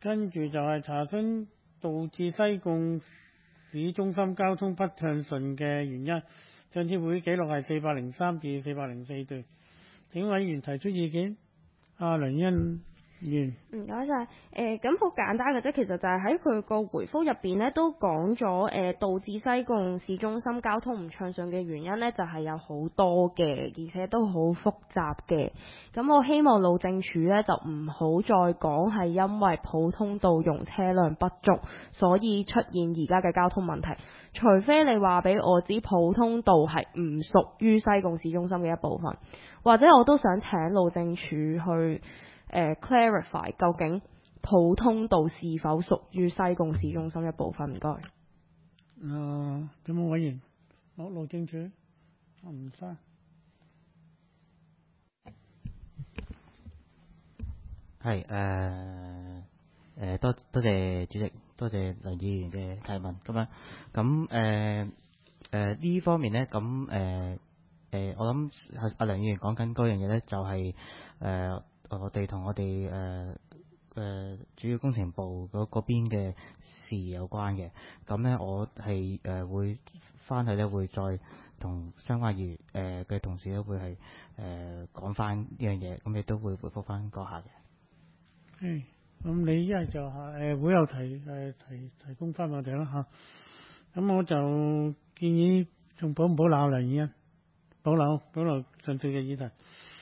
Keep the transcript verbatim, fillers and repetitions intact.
跟住就係查詢導致西貢市中心交通不暢順嘅原因。上次會議記錄係四百零三至四百零四對。請委員提出意見。阿梁欣員， 唔該晒。誒咁好簡單嘅啫，其實就係喺佢個回覆入邊咧，都講咗誒導致西貢市中心交通唔暢順嘅原因咧，就係、是、有好多嘅，而且都好複雜嘅。咁我希望路政署咧就唔好再講係因為普通道用車輛不足，所以出現而家嘅交通問題。除非你話俾我知普通道係唔屬於西貢市中心嘅一部分，或者我都想請路政署去。誒、uh, clarify 究竟普通道是否屬於西貢市中心一部分？唔該。誒、 呃，有冇委員？我路政署，我唔該。 係誒誒，多多謝主席，多謝梁議員嘅提問。咁樣咁誒誒呢方面咧，咁誒誒，我諗阿梁議員講緊嗰樣嘢咧，就係、是、誒。呃我哋同我哋誒誒主要工程部嗰嗰邊嘅事有關嘅，咁咧我係誒、呃、會翻去咧，會再同相關議員誒嘅同事咧，會係誒講翻呢樣嘢，咁亦都會回覆翻嗰下嘅。 嗯，咁你一係就係誒會有提誒提提供翻我哋啦嚇，咁我就建議仲保唔保留梁議員？保留保留上次嘅議題。